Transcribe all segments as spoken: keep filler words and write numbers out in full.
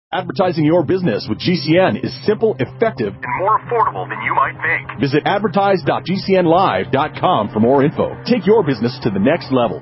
Advertising your business with G C N is simple, effective, and more affordable than you might think. Visit advertise dot g c n live dot com for more info. Take your business to the next level.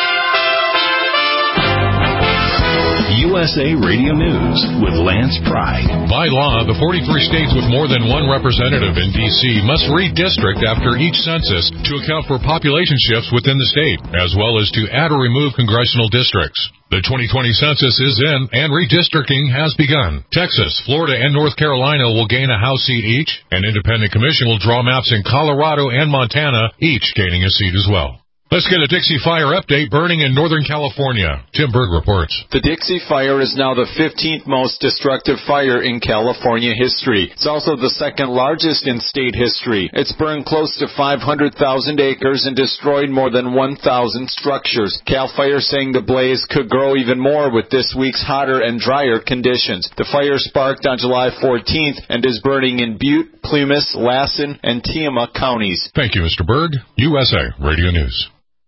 U S A Radio News with Lance Pride. By law, the forty-three states with more than one representative in D C must redistrict after each census to account for population shifts within the state, as well as to add or remove congressional districts. The twenty twenty census is in, and redistricting has begun. Texas, Florida, and North Carolina will gain a House seat each. An independent commission will draw maps in Colorado and Montana, each gaining a seat as well. Let's get a Dixie Fire update burning in Northern California. Tim Berg reports. The Dixie Fire is now the fifteenth most destructive fire in California history. It's also the second largest in state history. It's burned close to five hundred thousand acres and destroyed more than one thousand structures. CAL FIRE saying the blaze could grow even more with this week's hotter and drier conditions. The fire sparked on July fourteenth and is burning in Butte, Plumas, Lassen, and Tiamat counties. Thank you, Mister Berg. U S A Radio News.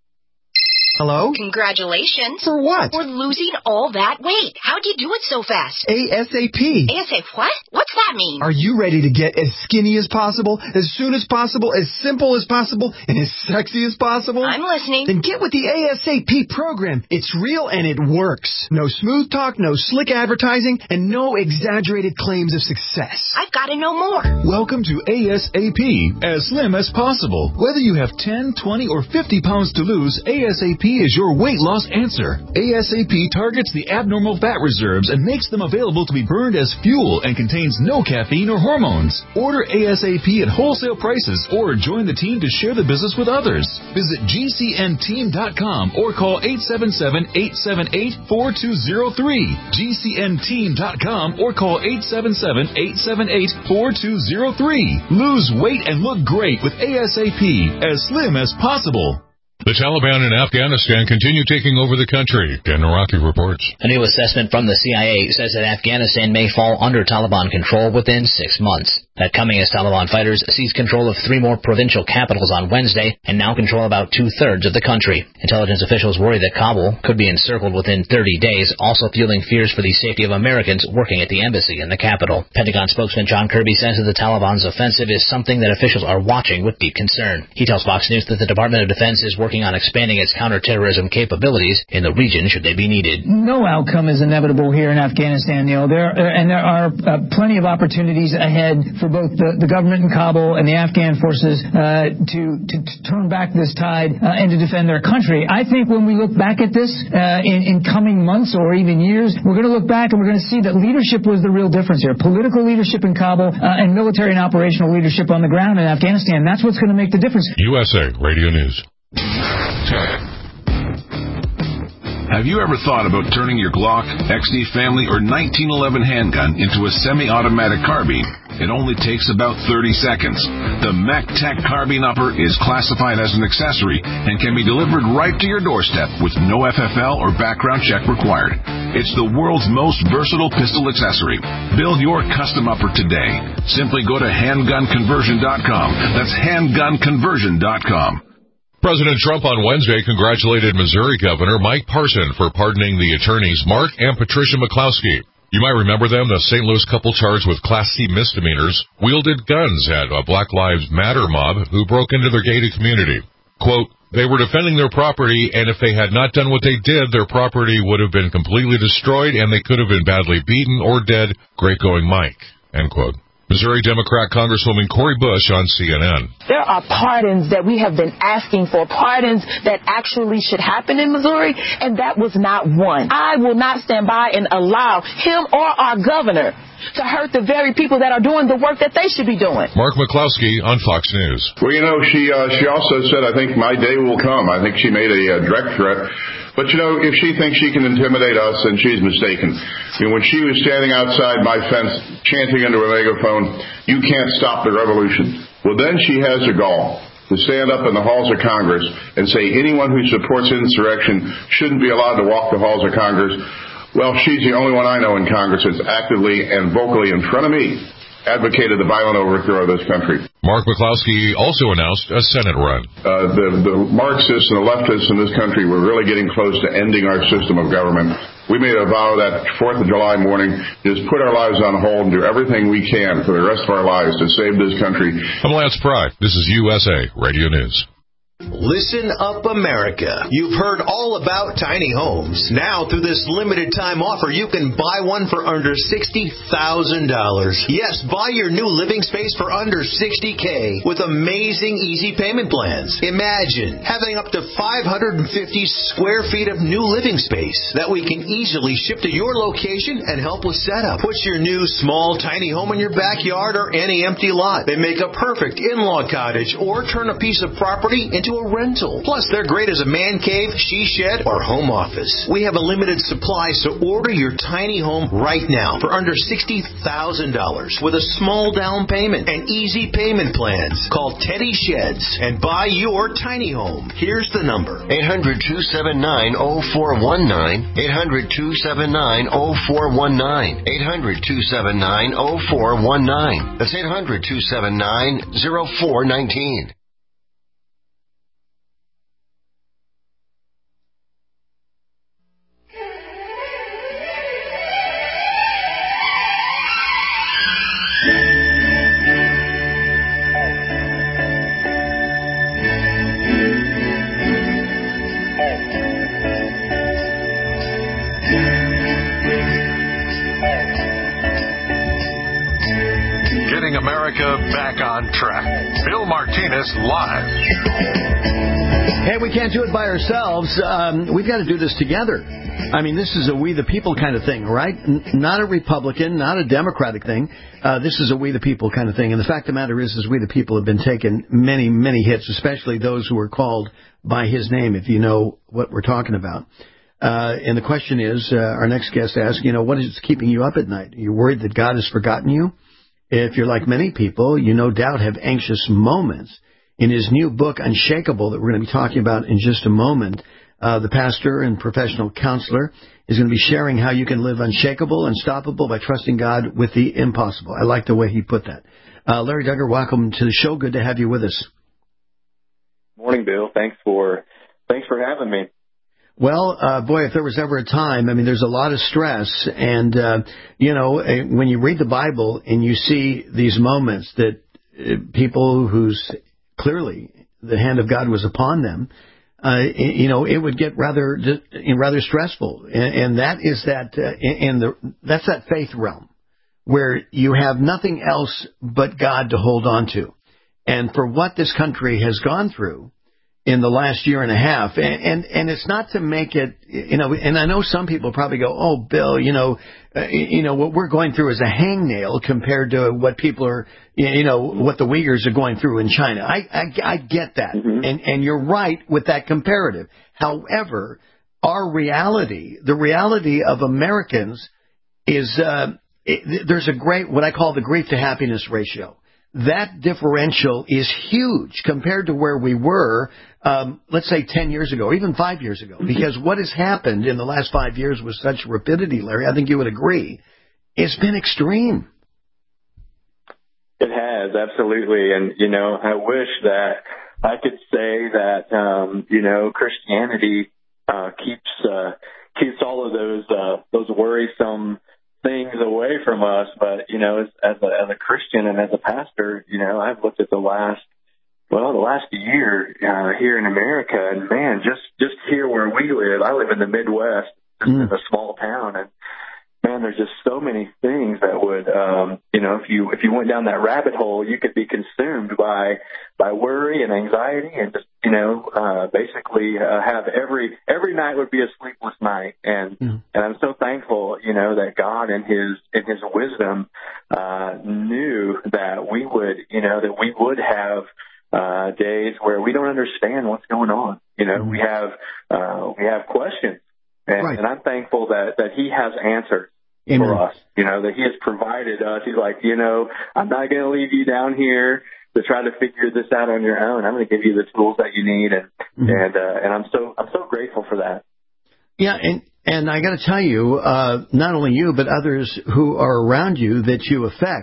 Hello? Congratulations. For what? For losing all that weight. How'd you do it so fast? ASAP. ASAP what? What's that mean? Are you ready to get as skinny as possible, as soon as possible, as simple as possible, and as sexy as possible? I'm listening. Then get with the ASAP program. It's real and it works. No smooth talk, no slick advertising, and no exaggerated claims of success. I've got to know more. Welcome to ASAP, as slim as possible. Whether you have ten, twenty, or fifty pounds to lose, ASAP is your weight loss answer. ASAP targets the abnormal fat reserves and makes them available to be burned as fuel and contains no caffeine or hormones. Order ASAP at wholesale prices or join the team to share the business with others. Visit G C N team dot com or call eight seven seven, eight seven eight, four two zero three. G C N team dot com or call eight seven seven, eight seven eight, four two zero three. Lose weight and look great with ASAP, as slim as possible. The Taliban in Afghanistan continue taking over the country. Dan Naraki reports. A new assessment from the C I A says that Afghanistan may fall under Taliban control within six months. That coming as Taliban fighters seized control of three more provincial capitals on Wednesday and now control about two-thirds of the country. Intelligence officials worry that Kabul could be encircled within thirty days, also fueling fears for the safety of Americans working at the embassy in the capital. Pentagon spokesman John Kirby says that the Taliban's offensive is something that officials are watching with deep concern. He tells Fox News that the Department of Defense is working on expanding its counterterrorism capabilities in the region should they be needed. No outcome is inevitable here in Afghanistan, Neil. There and there are uh, plenty of opportunities ahead for both the, the government in Kabul and the Afghan forces uh, to, to to turn back this tide uh, and to defend their country. I think when we look back at this uh, in, in coming months or even years, we're going to look back and we're going to see that leadership was the real difference here. Political leadership in Kabul uh, and military and operational leadership on the ground in Afghanistan. That's what's going to make the difference. U S A Radio News. Have you ever thought about turning your Glock, X D Family, or nineteen eleven handgun into a semi-automatic carbine? It only takes about thirty seconds. The MacTac Carbine Upper is classified as an accessory and can be delivered right to your doorstep with no F F L or background check required. It's the world's most versatile pistol accessory. Build your custom upper today. Simply go to handgun conversion dot com. That's handgun conversion dot com. President Trump on Wednesday congratulated Missouri Governor Mike Parson for pardoning the attorneys Mark and Patricia McCloskey. You might remember them, the Saint Louis couple charged with Class C misdemeanors, wielded guns at a Black Lives Matter mob who broke into their gated community. Quote, they were defending their property, and if they had not done what they did, their property would have been completely destroyed, and they could have been badly beaten or dead. Great going, Mike. End quote. Missouri Democrat Congresswoman Cori Bush on C N N. There are pardons that we have been asking for, pardons that actually should happen in Missouri, and that was not one. I will not stand by and allow him or our governor to hurt the very people that are doing the work that they should be doing. Mark McCloskey on Fox News. Well, you know, she uh, she also said, I think my day will come. I think she made a uh, direct threat. But, you know, if she thinks she can intimidate us, then she's mistaken. I mean, when she was standing outside my fence chanting into a megaphone, you can't stop the revolution. Well, then she has a gall to stand up in the halls of Congress and say anyone who supports insurrection shouldn't be allowed to walk the halls of Congress. Well, she's the only one I know in Congress that's actively and vocally in front of me advocated the violent overthrow of this country. Mark McCloskey also announced a Senate run. Uh, the, the Marxists and the leftists in this country were really getting close to ending our system of government. We made a vow that fourth of July morning is put our lives on hold and do everything we can for the rest of our lives to save this country. I'm Lance Pry. This is U S A Radio News. Listen up, America. You've heard all about tiny homes. Now, through this limited time offer, you can buy one for under sixty thousand dollars. Yes, buy your new living space for under sixty thousand dollars with amazing easy payment plans. Imagine having up to five hundred fifty square feet of new living space that we can easily ship to your location and help with setup. Put your new small tiny home in your backyard or any empty lot. They make a perfect in-law cottage or turn a piece of property into a rental. Plus, they're great as a man cave, she shed, or home office. We have a limited supply, so order your tiny home right now for under sixty thousand dollars with a small down payment and easy payment plans. Call Teddy Sheds and buy your tiny home. Here's the number. eight hundred, two seven nine, oh four one nine. eight hundred, two seven nine, oh four one nine. eight hundred, two seven nine, oh four one nine. That's eight hundred, two seven nine, oh four one nine. America back on track. Bill Martinez live. Hey, we can't do it by ourselves. Um, we've got to do this together. I mean, this is a we the people kind of thing, right? N- not a Republican, not a Democratic thing. Uh, this is a we the people kind of thing. And the fact of the matter is, is we the people have been taking many, many hits, especially those who are called by his name, if you know what we're talking about. Uh, and the question is, uh, our next guest asked, you know, what is keeping you up at night? Are you worried that God has forgotten you? If you're like many people, you no doubt have anxious moments. In his new book, Unshakable, that we're going to be talking about in just a moment, uh, the pastor and professional counselor is going to be sharing how you can live unshakable, unstoppable by trusting God with the impossible. I like the way he put that. Uh, Larry Duggar, welcome to the show. Good to have you with us. Morning, Bill. Thanks for thanks for having me. Well, uh, boy, if there was ever a time, I mean, there's a lot of stress. And, uh, you know, when you read the Bible and you see these moments that uh, people whose clearly the hand of God was upon them, uh, you know, it would get rather rather stressful. And, and that is that uh, in the that's that faith realm where you have nothing else but God to hold on to. And for what this country has gone through in the last year and a half, and, and and it's not to make it, you know, and I know some people probably go, oh, Bill, you know, uh, you know, what we're going through is a hangnail compared to what people are, you know, what the Uyghurs are going through in China. I I, I get that, mm-hmm. and and you're right with that comparative. However, our reality, the reality of Americans, is uh, it, there's a great what I call the grief to happiness ratio. That differential is huge compared to where we were, um, let's say ten years ago, or even five years ago. Because what has happened in the last five years with such rapidity, Larry, I think you would agree, it's been extreme. It has, absolutely. And, you know, I wish that I could say that, um, you know, Christianity uh, keeps uh, keeps all of those uh, those worrisome things away from us, but you know, as, as a as a Christian and as a pastor, you know, I've looked at the last well, the last year uh, here in America, and man, just just here where we live, I live in the Midwest, just mm. in a small town, and man, there's just so many things that would, um, you know, if you if you went down that rabbit hole, you could be consumed by by worry and anxiety, and just you know, uh, basically uh, have every every night would be a sleepless night, and mm. and I'm so thankful, you know, that God in His in His wisdom uh, knew that we would, you know, that we would have uh, days where we don't understand what's going on. You know, mm. we have uh, we have questions. And, right. and I'm thankful that, that He has answers Amen. For us, you know, that He has provided us. He's like, you know, I'm not going to leave you down here to try to figure this out on your own. I'm going to give you the tools that you need. And, mm-hmm. and, uh, and I'm so, I'm so grateful for that. Yeah. And, and I got to tell you, uh, not only you, but others who are around you that you affect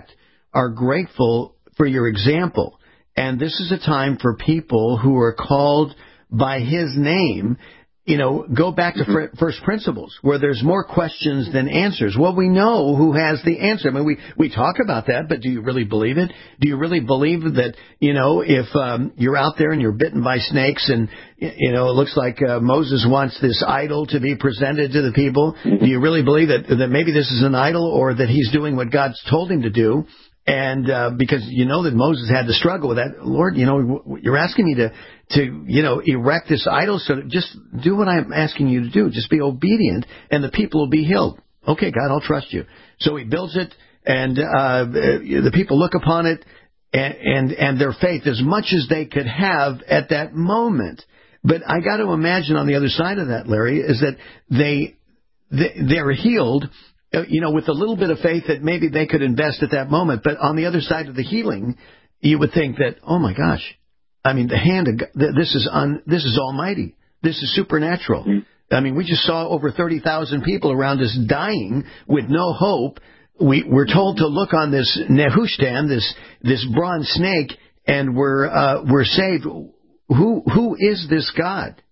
are grateful for your example. And this is a time for people who are called by His name. You know, go back to mm-hmm. first principles, where there's more questions than answers. Well, we know who has the answer. I mean, we, we talk about that, but do you really believe it? Do you really believe that, you know, if um, you're out there and you're bitten by snakes and, you know, it looks like uh, Moses wants this idol to be presented to the people, mm-hmm. do you really believe that, that maybe this is an idol, or that he's doing what God's told him to do? And uh, because you know that Moses had to struggle with that, Lord, you know, you're asking me to, to you know, erect this idol, so just do what I'm asking you to do. Just be obedient, and the people will be healed. Okay, God, I'll trust you. So he builds it, and uh, the people look upon it, and, and, and their faith, as much as they could have at that moment. But I got to imagine on the other side of that, Larry, is that they, they they're healed, you know, with a little bit of faith that maybe they could invest at that moment. But on the other side of the healing, you would think that, oh my gosh, I mean, the hand of God, this is un, this is almighty. This is supernatural. Mm-hmm. I mean, we just saw over thirty thousand people around us dying with no hope. We, we're told to look on this Nehushtan, this this bronze snake, and we're uh, we're saved. Who who is this God?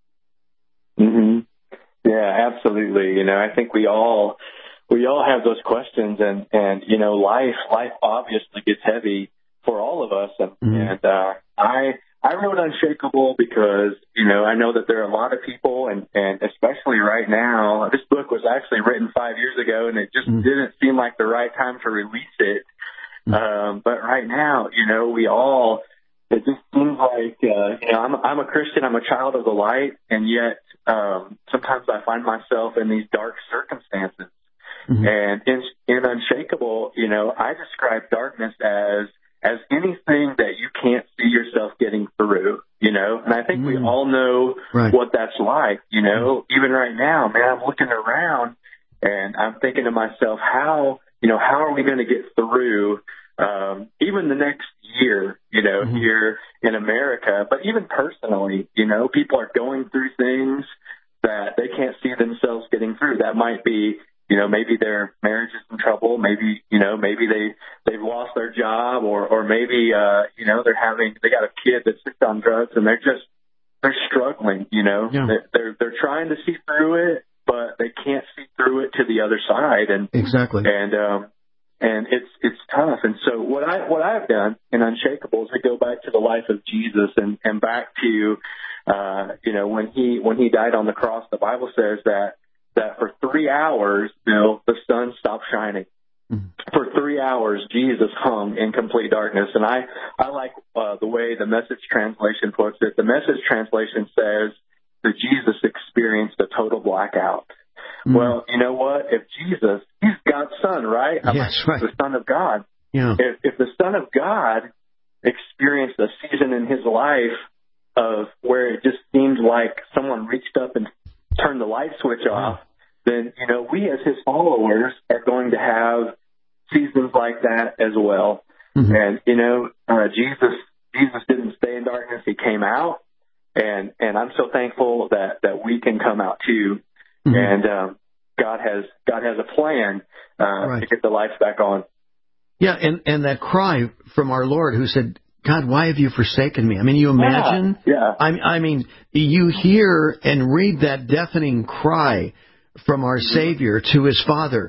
Mm-hmm. Yeah, absolutely. You know, I think we all. We all have those questions, and, and you know, life life obviously gets heavy for all of us. And, mm-hmm. and uh, I I wrote Unshakable because, you know, I know that there are a lot of people, and, and especially right now, this book was actually written five years ago, and it just mm-hmm. didn't seem like the right time to release it. Mm-hmm. Um, but right now, you know, we all, it just seems like, uh, you know, I'm, I'm a Christian, I'm a child of the light, and yet um, sometimes I find myself in these dark circumstances. Mm-hmm. And in, in Unshakable, you know, I describe darkness as as anything that you can't see yourself getting through, you know. And I think mm-hmm. we all know right. what that's like, you know. Mm-hmm. Even right now, man, I'm looking around and I'm thinking to myself, how, you know, how are we going to get through um, even the next year, you know, mm-hmm. here in America. But even personally, you know, people are going through things that they can't see themselves getting through. That might be, you know, maybe their marriage is in trouble. Maybe, you know, maybe they, they've lost their job, or, or maybe, uh, you know, they're having, they got a kid that's sick on drugs and they're just, they're struggling, you know, yeah. they're, they're, they're trying to see through it, but they can't see through it to the other side. And exactly. And, um, and it's, it's tough. And so what I, what I've done in Unshakable is to go back to the life of Jesus and, and back to, uh, you know, when he, when he died on the cross, the Bible says that, that for three hours, Bill, the sun stopped shining. Mm-hmm. For three hours, Jesus hung in complete darkness. And I, I like uh, the way the Message translation puts it. The Message translation says that Jesus experienced a total blackout. Mm-hmm. Well, you know what? If Jesus, he's God's son, right? I yes, mean, right. The Son of God. Yeah. If, if the Son of God experienced a season in his life of where it just seemed like someone reached up and turn the light switch off, then, you know, we as his followers are going to have seasons like that as well. Mm-hmm. And, you know, uh, Jesus, Jesus didn't stay in darkness. He came out, and, and I'm so thankful that, that we can come out too. Mm-hmm. And, um, God has, God has a plan, uh, right. to get the lights back on. Yeah. And, and that cry from our Lord who said, God, why have you forsaken me? I mean, you imagine, yeah. yeah. I, I mean, you hear and read that deafening cry from our Savior to his Father.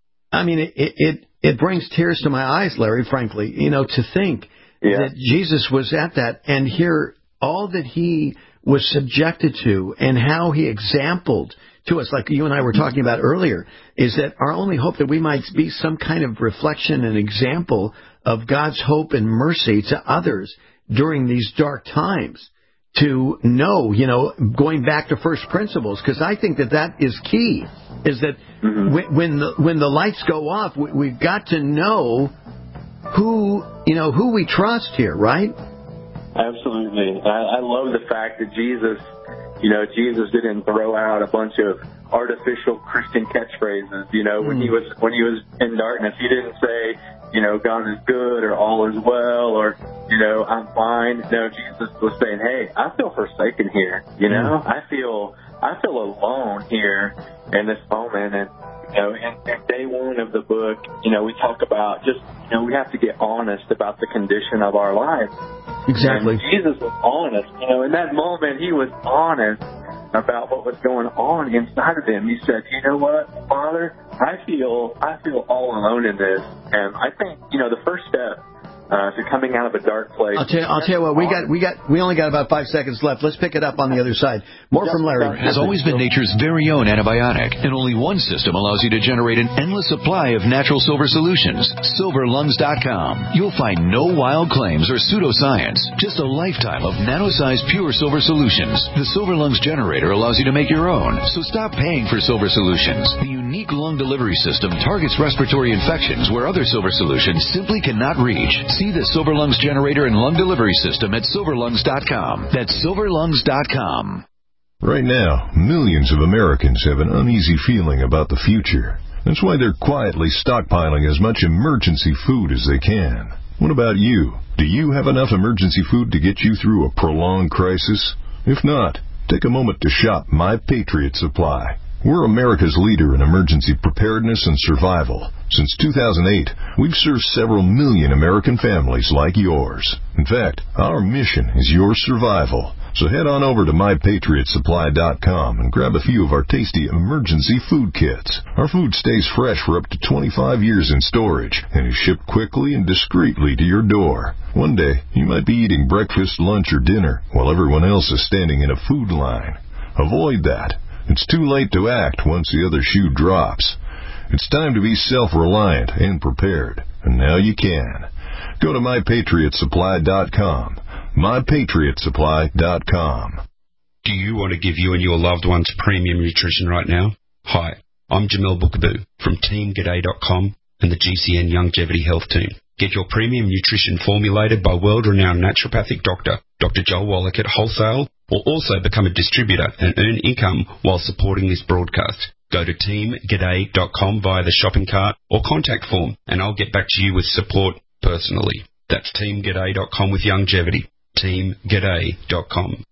I mean, it, it, it brings tears to my eyes, Larry, frankly, you know, to think yeah. that Jesus was at that and hear all that he was subjected to and how he exampled to us, like you and I were talking about earlier, is that our only hope that we might be some kind of reflection and example of God's hope and mercy to others during these dark times, to know, you know, going back to first principles, because I think that that is key, is that mm-hmm. when, when the when the lights go off, we, we've got to know who, you know, who we trust here, right? Absolutely. I, I love the fact that Jesus, you know, Jesus didn't throw out a bunch of artificial Christian catchphrases. You know, mm. when he was when he was in darkness, he didn't say, you know, God is good or all is well or, you know, I'm fine. No, Jesus was saying, hey, I feel forsaken here. You know, mm. I feel I feel alone here in this moment. And You know, in, in day one of the book, you know, we talk about just, you know, we have to get honest about the condition of our lives. Exactly. And Jesus was honest. You know, in that moment, he was honest about what was going on inside of him. He said, you know what, Father, I feel, I feel all alone in this. And I think, you know, the first step Uh, to coming out of a dark place. I'll tell you, I'll tell you what, we got, we got, we only got about five seconds left. Let's pick it up on the other side. More from Larry. Has always been nature's very own antibiotic, and only one system allows you to generate an endless supply of natural silver solutions. silver lungs dot com. You'll find no wild claims or pseudoscience, just a lifetime of nano-sized pure silver solutions. The Silver Lungs generator allows you to make your own, so stop paying for silver solutions. The unique lung delivery system targets respiratory infections where other silver solutions simply cannot reach. See the Silver Lungs generator and lung delivery system at silver lungs dot com. That's silver lungs dot com. Right now, millions of Americans have an uneasy feeling about the future. That's why they're quietly stockpiling as much emergency food as they can. What about you? Do you have enough emergency food to get you through a prolonged crisis? If not, take a moment to shop My Patriot Supply. We're America's leader in emergency preparedness and survival. Since two thousand eight, we've served several million American families like yours. In fact, our mission is your survival. So head on over to my patriot supply dot com and grab a few of our tasty emergency food kits. Our food stays fresh for up to twenty-five years in storage and is shipped quickly and discreetly to your door. One day, you might be eating breakfast, lunch, or dinner while everyone else is standing in a food line. Avoid that. It's too late to act once the other shoe drops. It's time to be self-reliant and prepared, and now you can. Go to my patriot supply dot com. my patriot supply dot com. Do you want to give you and your loved ones premium nutrition right now? Hi, I'm Jamel Bookaboo from team g'day dot com and the G C N Longevity Health Team. Get your premium nutrition formulated by world-renowned naturopathic doctor, Doctor Joel Wallach at wholesale, or also become a distributor and earn income while supporting this broadcast. Go to team g'day dot com via the shopping cart or contact form, and I'll get back to you with support personally. That's team g'day dot com with longevity. team g'day dot com.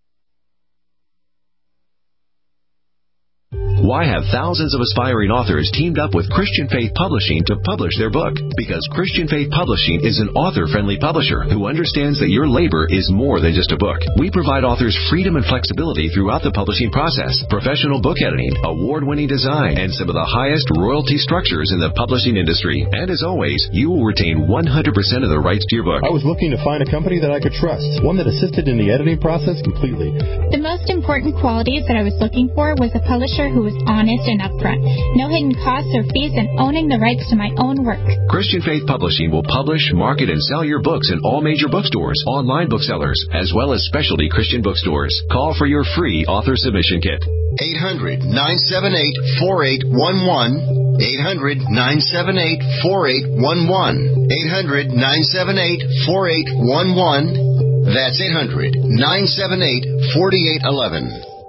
Why have thousands of aspiring authors teamed up with Christian Faith Publishing to publish their book? Because Christian Faith Publishing is an author-friendly publisher who understands that your labor is more than just a book. We provide authors freedom and flexibility throughout the publishing process, professional book editing, award-winning design, and some of the highest royalty structures in the publishing industry. And as always, you will retain one hundred percent of the rights to your book. I was looking to find a company that I could trust, one that assisted in the editing process completely. The most important qualities that I was looking for was a publisher who was honest and upfront, no hidden costs or fees, and owning the rights to my own work. Christian Faith Publishing will publish, market, and sell your books in all major bookstores, online booksellers, as well as specialty Christian bookstores. Call for your free author submission kit. eight hundred, nine seven eight, four eight one one. eight hundred, nine seven eight, four eight one one. eight hundred, nine seven eight, four eight one one. That's eight hundred, nine seven eight, four eight one one.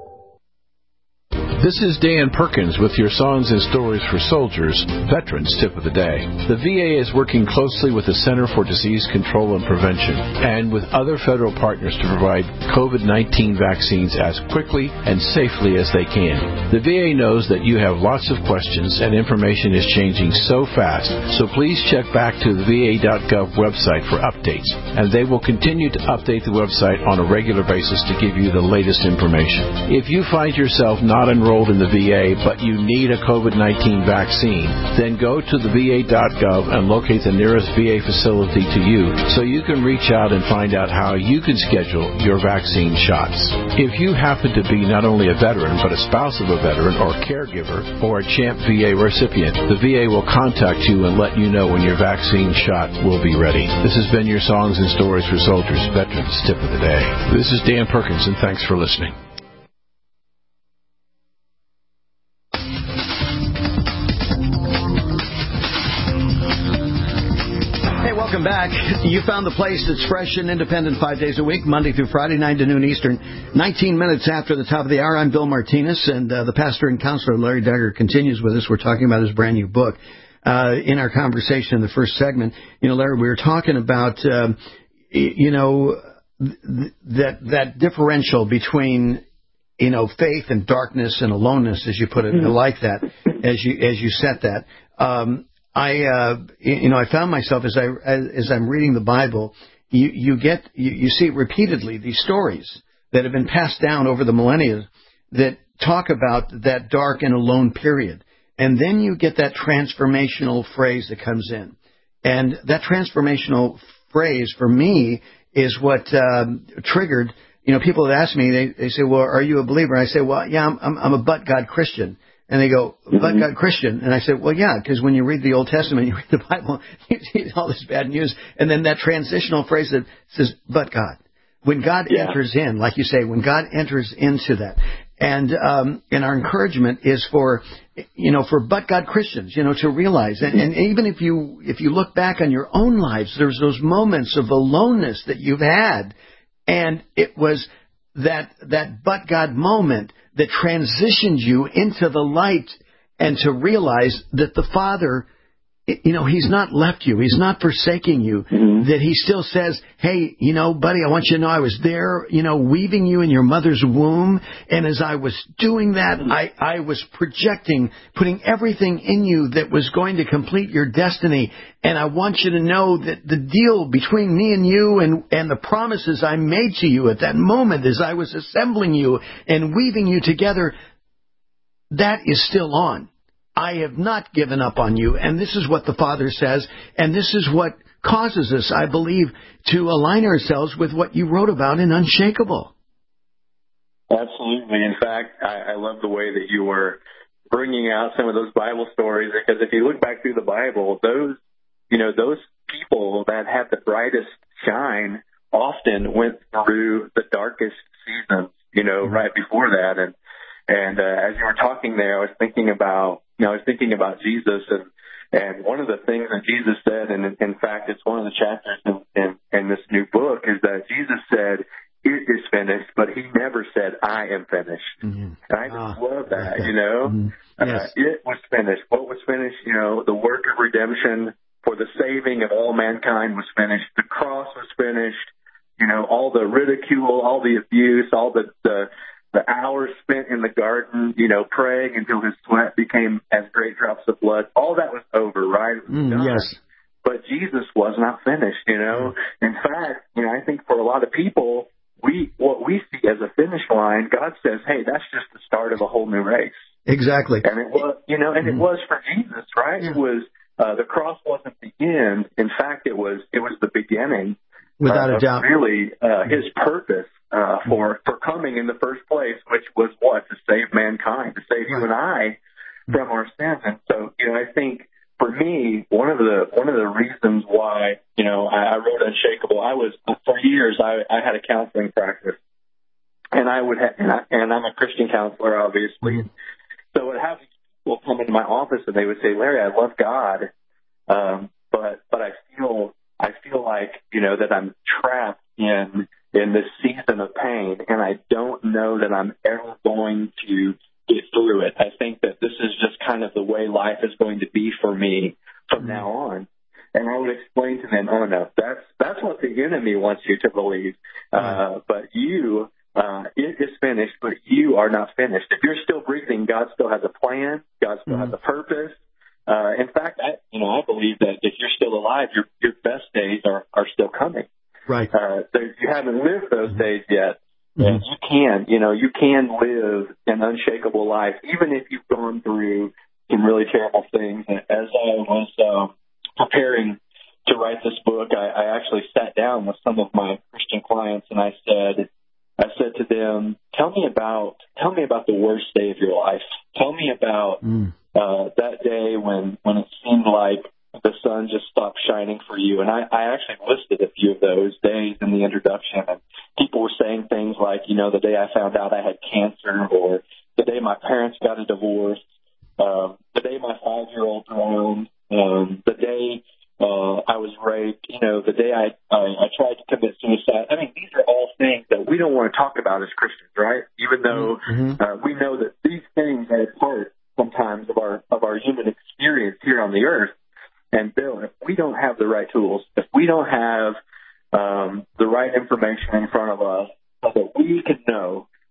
This is Dan Perkins with your Songs and Stories for Soldiers, Veterans Tip of the Day. The V A is working closely with the Center for Disease Control and Prevention and with other federal partners to provide COVID nineteen vaccines as quickly and safely as they can. The V A knows that you have lots of questions and information is changing so fast, so please check back to the V A dot gov website for updates, and they will continue to update the website on a regular basis to give you the latest information. If you find yourself not enrolled in the V A, but you need a COVID nineteen vaccine, then go to the V A dot gov and locate the nearest V A facility to you so you can reach out and find out how you can schedule your vaccine shots. If you happen to be not only a veteran, but a spouse of a veteran or caregiver or a CHAMP V A recipient, the V A will contact you and let you know when your vaccine shot will be ready. This has been your Songs and Stories for Soldiers, Veterans Tip of the Day. This is Dan Perkins, and thanks for listening. Welcome back. You found the place that's fresh and independent five days a week, Monday through Friday, nine to noon Eastern. nineteen minutes after the top of the hour, I'm Bill Martinez, and uh, the pastor and counselor, Larry Duggar, continues with us. We're talking about his brand new book. Uh, in our conversation in the first segment, you know, Larry, we were talking about, um, you know, th- that that differential between you know, faith and darkness and aloneness, as you put it. Mm-hmm. I like that as you as you set that. Um, I uh, you know I found myself as I as, as I'm reading the Bible, you you get you, you see repeatedly these stories that have been passed down over the millennia that talk about that dark and alone period, and then you get that transformational phrase that comes in, and that transformational phrase for me is what um, triggered. You know, people that ask me, they, they say, well, are you a believer? And I say, well, yeah, I'm, I'm, I'm a but-God Christian. And they go, but-God Christian? And I said, well, yeah, because when you read the Old Testament, you read the Bible, you see all this bad news. And then that transitional phrase that says, but God. When God yeah. enters in, like you say, when God enters into that. And um, and our encouragement is for, you know, for but-God Christians, you know, to realize. And, and even if you if you look back on your own lives, there's those moments of aloneness that you've had. And it was that that but God moment that transitioned you into the light and to realize that the Father, you know, He's not left you. He's not forsaking you. Mm-hmm. That He still says, hey, you know, buddy, I want you to know I was there, you know, weaving you in your mother's womb. And as I was doing that, I, I was projecting, putting everything in you that was going to complete your destiny. And I want you to know that the deal between me and you and, and the promises I made to you at that moment as I was assembling you and weaving you together, that is still on. I have not given up on you, and this is what the Father says, and this is what causes us, I believe, to align ourselves with what you wrote about in Unshakable. Absolutely. In fact, I, I love the way that you were bringing out some of those Bible stories, because if you look back through the Bible, those, you know, those people that had the brightest shine often went through the darkest seasons, you know, right before that. And And uh, as you were talking there, I was thinking about, you know, I was thinking about Jesus, and and one of the things that Jesus said, and in, in fact, it's one of the chapters in, in, in this new book, is that Jesus said, "It is finished," but He never said, "I am finished." Mm-hmm. And I just ah, love that, you know. Mm-hmm. Yes. Uh, it was finished. What was finished? You know, the work of redemption for the saving of all mankind was finished. The cross was finished. You know, all the ridicule, all the abuse, all the the The hours spent in the garden, you know, praying until his sweat became as great drops of blood. All that was over, right? Was mm, yes. But Jesus was not finished, you know. In fact, you know, I think for a lot of people, we what we see as a finish line, God says, hey, that's just the start of a whole new race. Exactly. And it was, you know, and mm. it was for Jesus, right? Yeah. It was, uh, the cross wasn't the end. In fact, it was, it was the beginning. Without uh, a doubt. Really, uh, his purpose. Uh, for, for coming in the first place, which was what? To save mankind, to save you and I from our sins. And so, you know, I think for me, one of the, one of the reasons why, you know, I, I wrote Unshakable, I was, for years, I, I had a counseling practice, and I would have, and, I, and I'm a Christian counselor, obviously. Mm-hmm. So I would have people come into my office and they would say, Larry, I love God, um, but, but I feel, I feel like, you know, that I'm trapped in, in this season of pain, and I don't know that I'm ever going to get through it. I think that this is just kind of the way life is going to be for me from mm-hmm. now on. And I would explain to them, oh, no, that's that's what the enemy wants you to believe. Mm-hmm. Uh, but you, uh, it is finished, but you are not finished. If you're still breathing, God still has a plan. God still mm-hmm. has a purpose. Uh, in fact, I, you know, I believe that if you're still alive, your your best days are, are still coming. Right. Uh, you haven't lived those days yet. Mm-hmm. And you can, you know, you can live an unshakable life, even if you've gone through some really terrible things. And as I was uh, preparing to write this book, I, I actually sat down with some of my Christian clients, and I said, I said to them, tell me about, tell me about the worst day of your life. Tell me about mm. uh, that day when, when it seemed like the sun just stopped shining for you. And I, I actually listed a few of those days in the introduction. And people were saying things like, you know, the day I found out I had cancer, or the day my parents got a divorce, um, the day my five-year-old drowned, um, the day uh, I was raped, you know, the day I, I, I tried to commit suicide. I mean, these are all things that we don't want to talk about as Christians, right? Even though mm-hmm. uh, we know that these things are part sometimes of our of our human experience here on the earth. And Bill, if we don't have the right tools, if we don't have um, the right information in front of us, so that we can know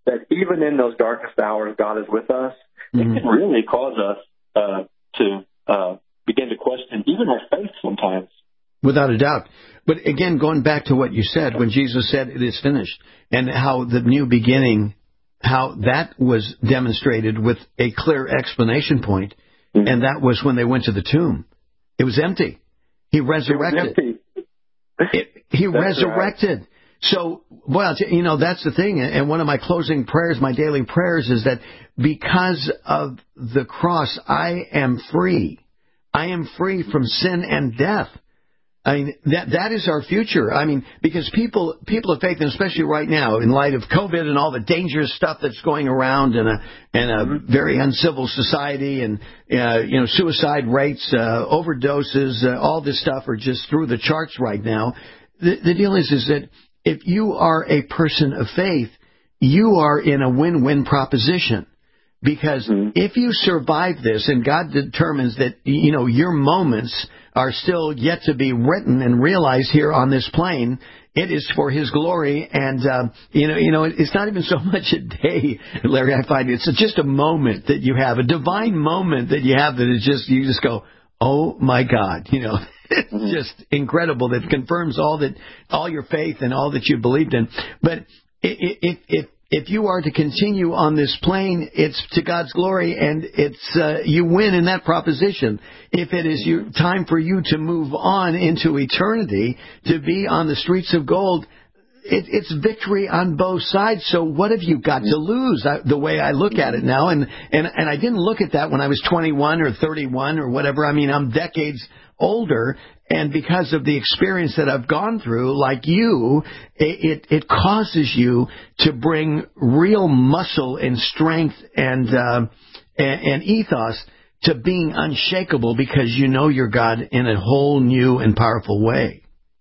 that even in those darkest hours, God is with us, mm-hmm. it can really cause us uh, to uh, begin to question even our faith sometimes. Without a doubt. But again, going back to what you said, when Jesus said it is finished, and how the new beginning, how that was demonstrated with a clear explanation point, mm-hmm. and that was when they went to the tomb. It was empty. He resurrected. It was empty. It, he that's resurrected. Right. So, well, you know, that's the thing. And one of my closing prayers, my daily prayers, is that because of the cross, I am free. I am free from sin and death. I mean, that that is our future. I mean, because people people of faith, and especially right now, in light of COVID and all the dangerous stuff that's going around, and a and a very uncivil society, and uh, you know, suicide rates, uh, overdoses, uh, all this stuff are just through the charts right now. The, the deal is, is that if you are a person of faith, you are in a win-win proposition. Because mm-hmm. if you survive this, and God determines that, you know, your moments are still yet to be written and realized here on this plane, it is for His glory. And, uh, you know, you know, it's not even so much a day, Larry, I find it's just a moment that you have, a divine moment that you have that is just, you just go, oh my God, you know, it's just incredible. That confirms all that, all your faith and all that you believed in. But if, if, If you are to continue on this plane, it's to God's glory, and it's uh, you win in that proposition. If it is you, time for you to move on into eternity, to be on the streets of gold, it, it's victory on both sides. So what have you got to lose? I, the way I look at it now, and, and, and I didn't look at that when I was twenty-one or thirty-one or whatever. I mean, I'm decades older. And because of the experience that I've gone through, like you, it, it causes you to bring real muscle and strength and, uh, and, and ethos to being unshakable, because you know your God in a whole new and powerful way.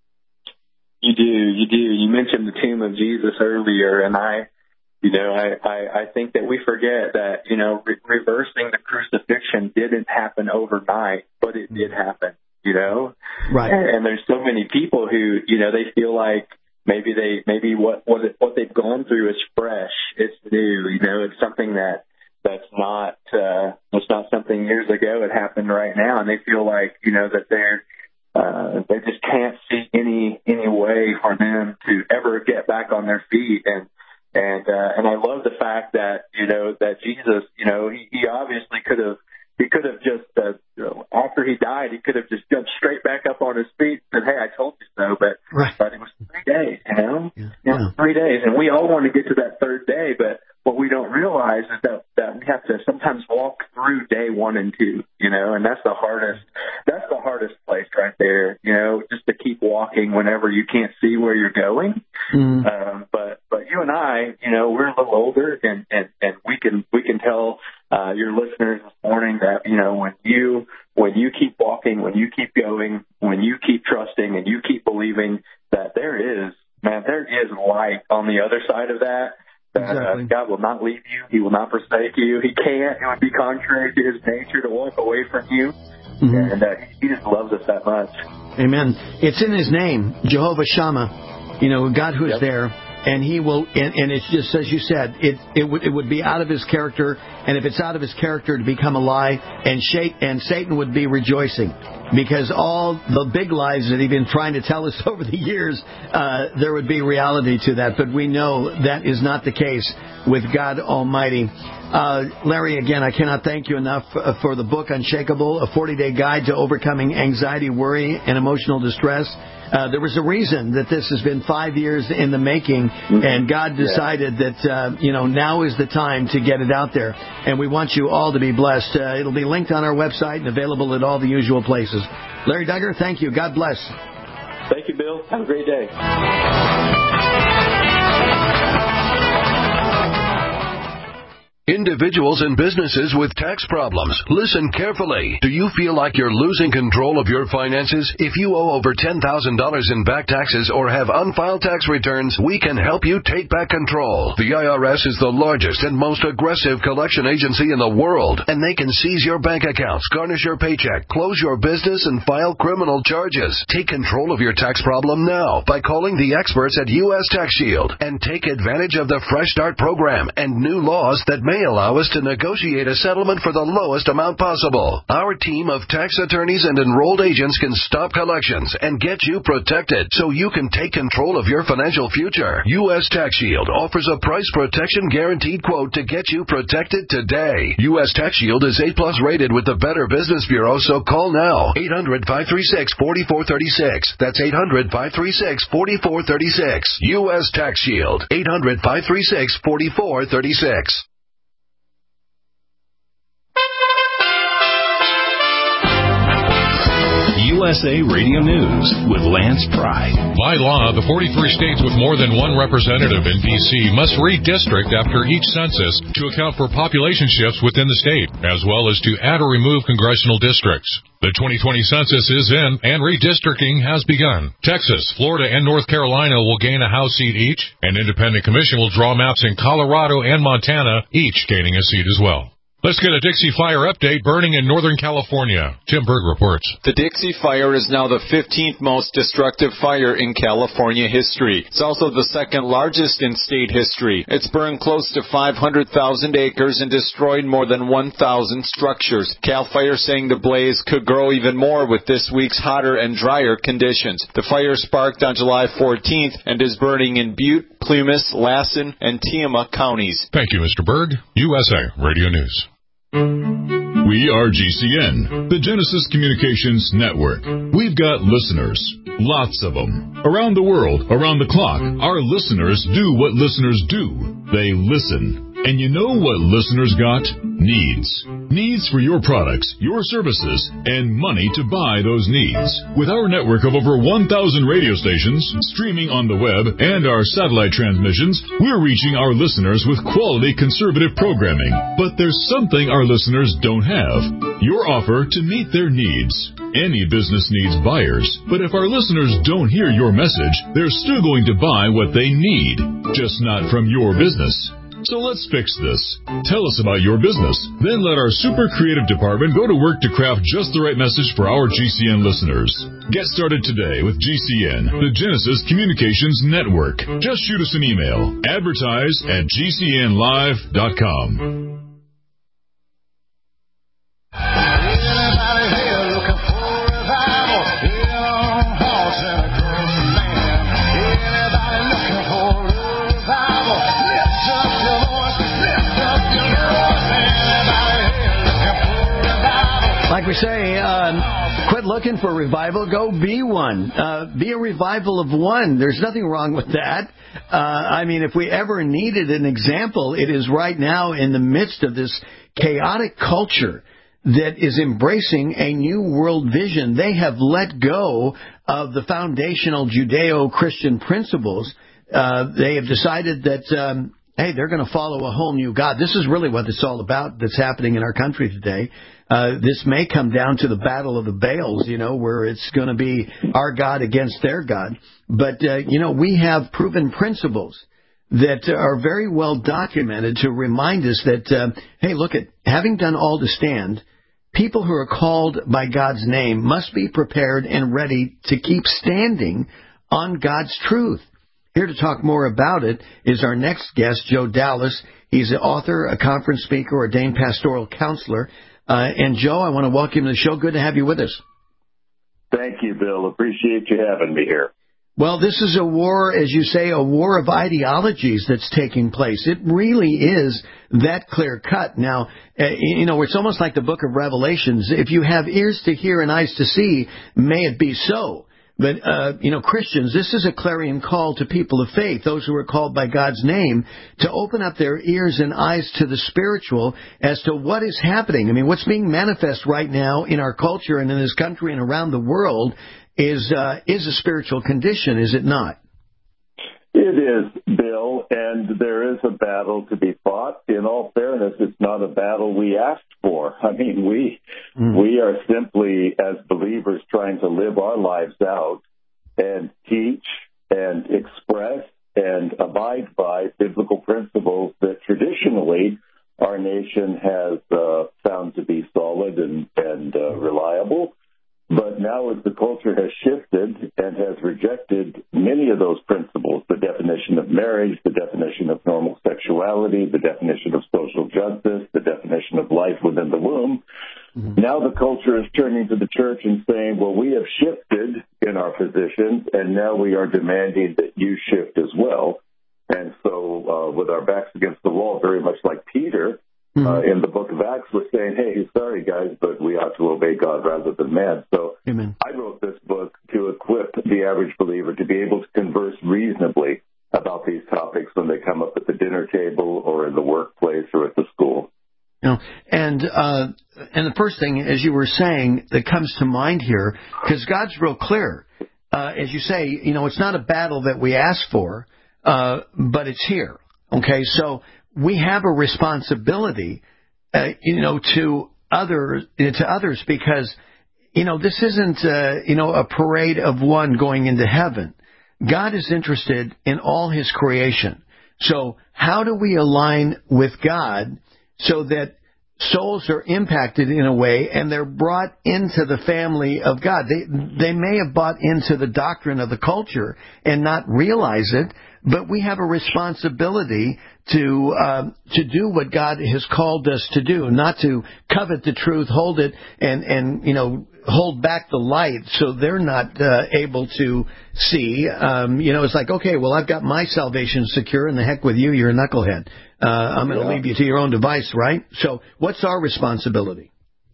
You do, you do. You mentioned the tomb of Jesus earlier, and I, you know, I, I, I think that we forget that, you know, re- reversing the crucifixion didn't happen overnight, but it did happen. You know, right? And, and there's so many people who, you know, they feel like maybe they, maybe what what, it, what they've gone through is fresh, it's new. You know, it's something that that's not, uh, it's not something years ago. It happened right now, and they feel like, you know, that they're, uh, they just can't see any any way for them to ever get back on their feet. And and uh, and I love the fact that, you know, that Jesus, you know, he, he obviously could have. He could have just, uh, you know, after he died, he could have just jumped straight back up on his feet and said, hey, I told you so. But, right. but it was three days, you know? Yeah. You know, Yeah. three days. And we all want to get to that third day, but what we don't realize is that, that we have to sometimes walk through day one and two, you know, and that's the hardest, that's the hardest place right there, you know, just to keep walking whenever you can't see where you're going. Mm. Um, but, but you and I, you know, we're a little older, and, and, and we can, we can tell, uh, your listeners this morning that, you know, when you, when you keep walking, when you keep going, when you keep trusting and you keep believing that there is, man, there is light on the other side of that. That exactly. uh, God will not leave you. He will not forsake you. He can't. It would be contrary to His nature to walk away from you. Mm-hmm. And uh, He just loves us that much. Amen. It's in His name, Jehovah Shammah. You know, God who is yep. there. And He will, and, and it's just as you said, it it would it would be out of His character, and if it's out of His character to become a lie, and Satan and Satan would be rejoicing, because all the big lies that He's been trying to tell us over the years, uh, there would be reality to that. But we know that is not the case with God Almighty. Uh, Larry, again, I cannot thank you enough uh, for the book Unshakable, a forty-day guide to overcoming anxiety, worry, and emotional distress. Uh, there was a reason that this has been five years in the making, and God decided yeah. that, uh, you know, now is the time to get it out there. And we want you all to be blessed. Uh, it'll be linked on our website and available at all the usual places. Larry Dugger, thank you. God bless. Thank you, Bill. Have a great day. Individuals and businesses with tax problems, listen carefully. Do you feel like you're losing control of your finances? If you owe over ten thousand dollars in back taxes or have unfiled tax returns, we can help you take back control. The I R S is the largest and most aggressive collection agency in the world, and they can seize your bank accounts, garnish your paycheck, close your business, and file criminal charges. Take control of your tax problem now by calling the experts at U S Tax Shield and take advantage of the Fresh Start program and new laws that may allow us to negotiate a settlement for the lowest amount possible. Our team of tax attorneys and enrolled agents can stop collections and get you protected so you can take control of your financial future. U S Tax Shield offers a price protection guaranteed quote to get you protected today. U S Tax Shield is A plus rated with the Better Business Bureau, so call now. eight hundred, five three six, four four three six. That's eight hundred, five three six, four four three six. U S Tax Shield. eight hundred, five three six, four four three six. U S A Radio News with Lance Pry. By law, the forty-three states with more than one representative in D C must redistrict after each census to account for population shifts within the state, as well as to add or remove congressional districts. The twenty twenty census is in, and redistricting has begun. Texas, Florida, and North Carolina will gain a House seat each. An independent commission will draw maps in Colorado and Montana, each gaining a seat as well. Let's get a Dixie Fire update burning in Northern California. Tim Berg reports. The Dixie Fire is now the fifteenth most destructive fire in California history. It's also the second largest in state history. It's burned close to five hundred thousand acres and destroyed more than one thousand structures. CAL FIRE saying the blaze could grow even more with this week's hotter and drier conditions. The fire sparked on July fourteenth and is burning in Butte, Plumas, Lassen, and Tiamat counties. Thank you, Mister Berg. U S A Radio News. We are G C N, the Genesis Communications Network. We've got listeners, lots of them. Around the world, around the clock, our listeners do what listeners do. They listen. And you know what listeners got? Needs. Needs for your products, your services, and money to buy those needs. With our network of over one thousand radio stations, streaming on the web, and our satellite transmissions, we're reaching our listeners with quality conservative programming. But there's something our listeners don't have. Your offer to meet their needs. Any business needs buyers, but if our listeners don't hear your message, they're still going to buy what they need, just not from your business. So let's fix this. Tell us about your business. Then let our super creative department go to work to craft just the right message for our G C N listeners. Get started today with G C N, the Genesis Communications Network. Just shoot us an email. Advertise at G C N live dot com. Like we say, uh, quit looking for revival, go be one. Uh, be a revival of one. There's nothing wrong with that. Uh, I mean, if we ever needed an example, it is right now in the midst of this chaotic culture that is embracing a new world vision. They have let go of the foundational Judeo-Christian principles. Uh, they have decided that, um, hey, they're going to follow a whole new God. This is really what it's all about that's happening in our country today. Uh, this may come down to the battle of the Baals, you know, where it's going to be our God against their God. But, uh, you know, we have proven principles that are very well documented to remind us that, uh, hey, look, at having done all to stand, people who are called by God's name must be prepared and ready to keep standing on God's truth. Here to talk more about it is our next guest, Joe Dallas. He's an author, a conference speaker, ordained pastoral counselor. Uh, and, Joe, I want to welcome you to the show. Good to have you with us. Thank you, Bill. Appreciate you having me here. Well, this is a war, as you say, a war of ideologies that's taking place. It really is that clear cut. Now, uh, you know, it's almost like the book of Revelations. If you have ears to hear and eyes to see, may it be so. But, uh, you know, Christians, this is a clarion call to people of faith, those who are called by God's name, to open up their ears and eyes to the spiritual as to what is happening. I mean, what's being manifest right now in our culture and in this country and around the world is uh, is a spiritual condition, is it not? It is, Bill, and there is a battle to be fought. In all fairness, it's not a battle we asked for. I mean, we mm. we are simply, as believers, trying to live our lives out and teach and express and abide by biblical principles that traditionally our nation has uh, found to be solid and, and uh, reliable. But now as the culture has shifted and has rejected many of those principles, the definition of marriage, the definition of normal sexuality, the definition of social justice, the definition of life within the womb, mm-hmm. now the culture is turning to the church and saying, well, we have shifted in our positions, and now we are demanding that you shift as well. And so uh, with our backs against the wall, very much like Peter, Mm-hmm. Uh, in the book of Acts, we're saying, hey, sorry, guys, but we ought to obey God rather than man. So Amen. I wrote this book to equip the average believer to be able to converse reasonably about these topics when they come up at the dinner table or in the workplace or at the school. You know, and uh, and the first thing, as you were saying, that comes to mind here, because God's real clear. Uh, as you say, you know, it's not a battle that we ask for, uh, but it's here. Okay, so we have a responsibility, uh, you know, to others, to others, because, you know, this isn't, uh, you know, a parade of one going into heaven. God is interested in all His creation. So how do we align with God so that souls are impacted in a way and they're brought into the family of God? They they may have bought into the doctrine of the culture and not realize it, but we have a responsibility to uh, to do what God has called us to do, not to covet the truth, hold it, and, and you know, hold back the light so they're not uh, able to see. Um, you know, it's like, okay, well, I've got my salvation secure, and the heck with you, you're a knucklehead. Uh, I'm going to yeah. leave you to your own device, right? So what's our responsibility?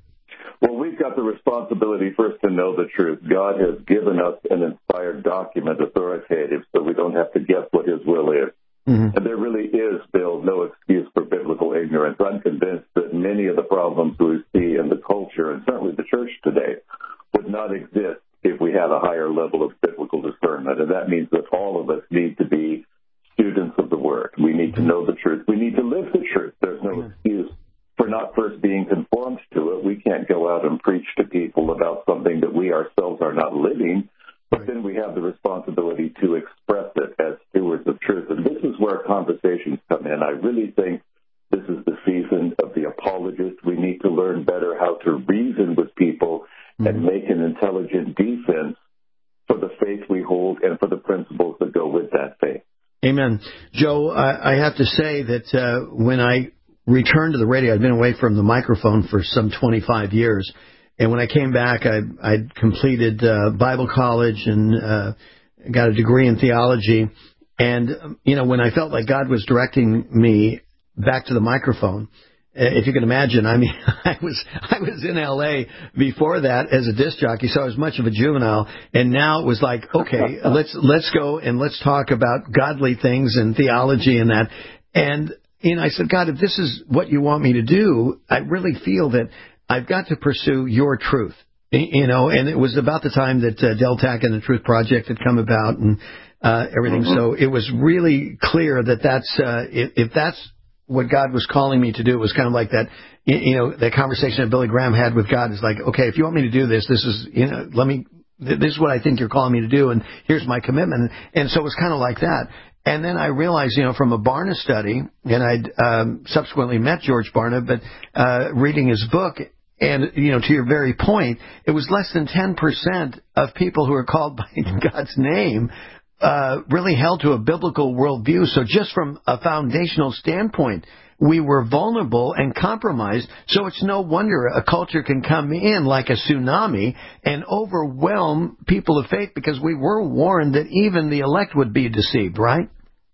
Well, we've got the responsibility first to know the truth. God has given us an inspired document, authoritative, so we don't have to guess what His will is. Mm-hmm. And there really is, Bill, no excuse for biblical ignorance. I'm convinced that many of the problems we see in the culture, and certainly the church today, would not exist if we had a higher level of biblical discernment. And that means that all of us need to be students of the Word. We need to know the truth. We need to live the truth. There's no excuse for not first being conformed to it. We can't go out and preach to people about something that we ourselves are not living, but then we have the responsibility to express it as stewards of truth. And this is where conversations come in. I really think this is the season of the apologist. We need to learn better how to reason with people mm-hmm. and make an intelligent defense for the faith we hold and for the principles that go with that faith. Amen. Joe, I, I have to say that uh, when I returned to the radio, I'd been away from the microphone for some twenty-five years. And when I came back, I, I'd completed uh, Bible college and uh, got a degree in theology. And, you know, when I felt like God was directing me back to the microphone, if you can imagine, I mean, I was I was in L A before that as a disc jockey, so I was much of a juvenile. And now it was like, okay, let's let's go and let's talk about godly things and theology and that. And, you know, I said, God, if this is what you want me to do, I really feel that I've got to pursue your truth, you know, and it was about the time that uh, Deltac and the Truth Project had come about and uh, everything. Mm-hmm. So it was really clear that that's, uh, if, if that's what God was calling me to do, it was kind of like that, you know, that conversation that Billy Graham had with God is like, okay, if you want me to do this, this is, you know, let me, this is what I think you're calling me to do, and here's my commitment. And so it was kind of like that. And then I realized, you know, from a Barna study, and I'd um, subsequently met George Barna, but uh, reading his book, and, you know, to your very point, it was less than ten percent of people who are called by God's name uh, really held to a biblical worldview. So just from a foundational standpoint, we were vulnerable and compromised. So it's no wonder a culture can come in like a tsunami and overwhelm people of faith, because we were warned that even the elect would be deceived, right?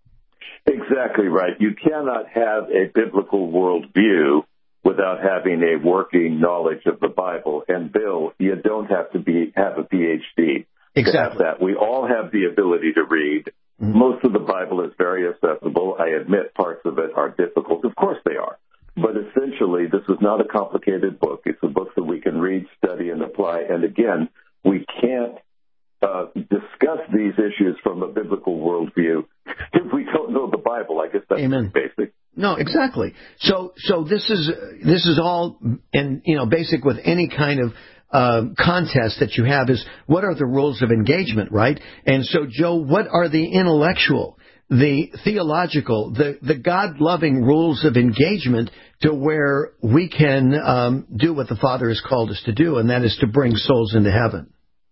Exactly right. You cannot have a biblical worldview without having a working knowledge of the Bible. And Bill, you don't have to be have a P H D exactly. to have that. We all have the ability to read. Mm-hmm. Most of the Bible is very accessible. I admit parts of it are difficult. Of course they are. But essentially, this is not a complicated book. It's a book that we can read, study, and apply. And again, we can't uh, discuss these issues from a biblical worldview if we don't know the Bible. I guess that's Amen. basic. No, exactly. So, so this is this is all, and you know, basic with any kind of uh, contest that you have is what are the rules of engagement, right? And so, Joe, what are the intellectual, the theological, the the God-loving rules of engagement to where we can um, do what the Father has called us to do, and that is to bring souls into heaven?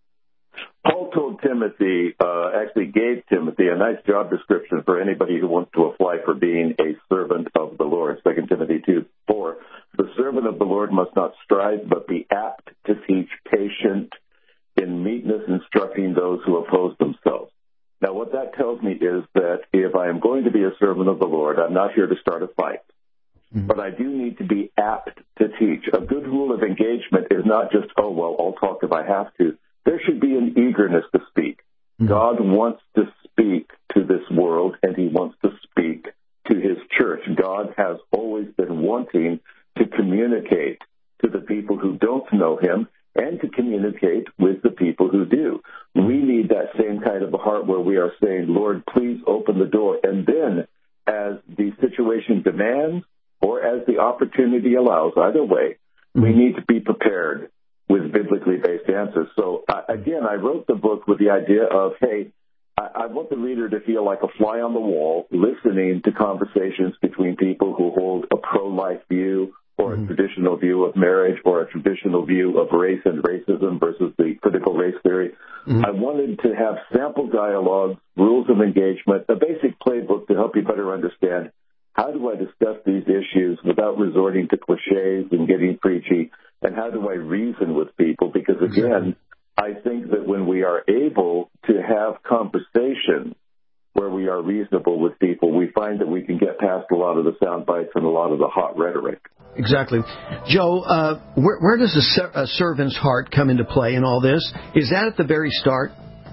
Paul told Timothy, uh, actually gave Timothy a nice job description for anybody who wants to apply for being a servant of the Lord. Second Timothy two four. The servant of the Lord must not strive, but be apt to teach, patient, in meekness instructing those who oppose themselves. Now, what that tells me is that if I am going to be a servant of the Lord, I'm not here to start a fight. Mm-hmm. But I do need to be apt to teach. A good rule of engagement is not just, oh, well, I'll talk if I have to. There should be an eagerness to speak. Mm-hmm. God wants to speak to this world, and he wants to speak to his church. God has always been wanting to communicate to the people who don't know him and to communicate with the people who do. We need that same kind of a heart where we are saying, Lord, please open the door. And then as the situation demands or as the opportunity allows, either way, we need to be prepared with biblically based answers. So, uh, again, I wrote the book with the idea of, hey, I, I want the reader to feel like a fly on the wall, listening to conversations between people who hold a pro-life view or a mm-hmm. traditional view of marriage or a traditional view of race and racism versus the critical race theory. Mm-hmm. I wanted to have sample dialogues, rules of engagement, a basic playbook to help you better understand how do I discuss these issues without resorting to cliches and getting preachy, and how do I reason with people? Because, again, I think that when we are able to have conversations where we are reasonable with people, we find that we can get past a lot of the sound bites and a lot of the hot rhetoric. Exactly. Joe, uh, where, where does a, ser- a servant's heart come into play in all this? Is that at the very start?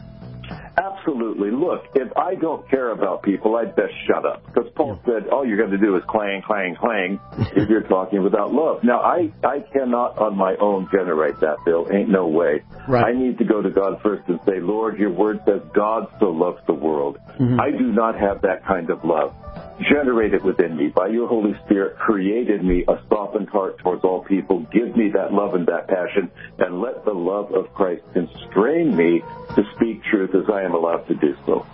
Absolutely. Look, if I don't care about people, I'd best shut up. Because Paul said, all you're going to do is clang, clang, clang if you're talking without love. Now, I, I cannot on my own generate that, Bill. Ain't no way. Right. I need to go to God first and say, Lord, your word says God so loves the world. Mm-hmm. I do not have that kind of love. Generate it within me. By your Holy Spirit, created me a softened heart towards all people. Give me that love and that passion, and let the love of Christ constrain me to speak truth as I am allowed to do so.